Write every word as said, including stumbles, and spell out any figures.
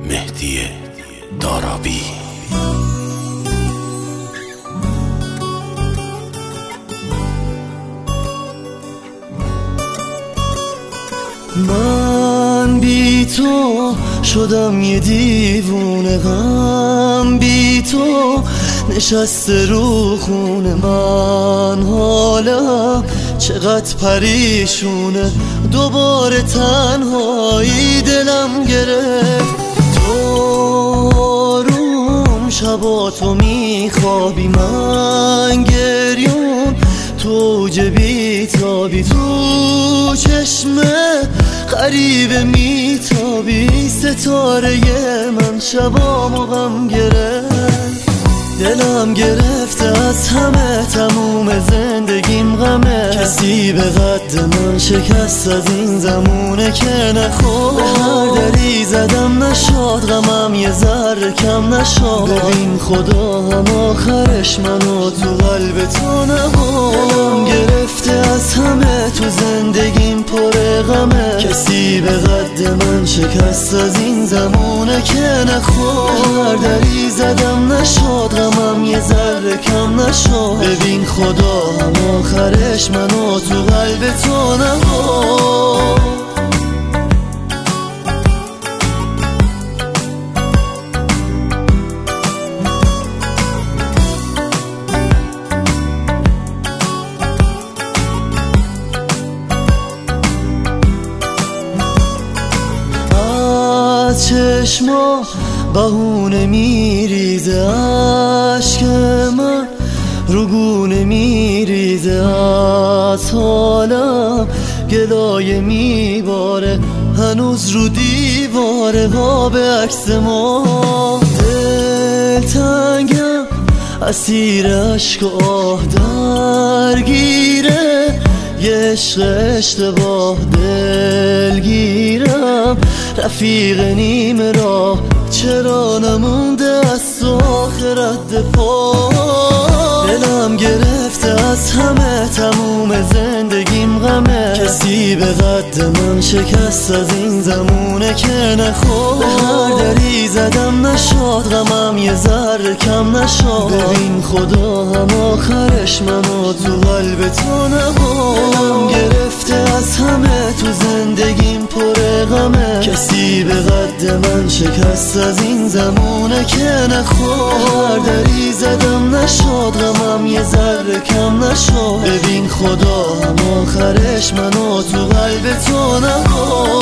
مهدی دارابی. من بی تو شدم یه دیوونه، غم بی تو نشسته رو خونه من، حالا چقدر پریشونه، دوباره تنهایی دلم گرفت. تو آروم شباتو میخوابی، من گریون تو اوج بیتابی، تو چشمه غریبه میتابی، ستاره من شبامو غم گرفت. دلم گرفته از همه، تموم زندگیم غمه، کسی به قد من شکست از این زمونه که نخور. به هر دری زدم نشاد، غمم یه ذره کم نشاد، ببین خدا هم آخرش منو تو قلب تو نبود. دلم گرفته از همه، تو زندگیم پر غمه، کسی به قد من شکست از این زمونه که نخور. به هر دری زدم نشاد، غمم یه ذره کم نشد، ببین خدا هم آخرش منو تو قلب تو نبود. از چشما بهونه میریزه، عشق من روگونه میریزه، از حالم گلایه میباره، هنوز رو دیواره آب عکس ما. دل تنگم اسیر عشق و آه درگیره، یه عشق اشتباه دلگیرم، رفیق نیم راه چرا نمونده از آخرت دفاع. دلم گرفته از همه، تموم زندگیم غمه، کسی به قد من شکست از این زمونه که نخور. به هر دری زدم نشاد، غمم یه ذره کم نشاد، ببین خدا هم آخرش منو تو قلب تو نبود. دلم گرفته از همه، تو زندگیم پر غمه، کسی به قد من شکست از این زمونه که نخور. هر دری زدم نشاد، غمم یه ذره کم نشد، ببین خدا هم آخرش منو تو قلب تو نبود.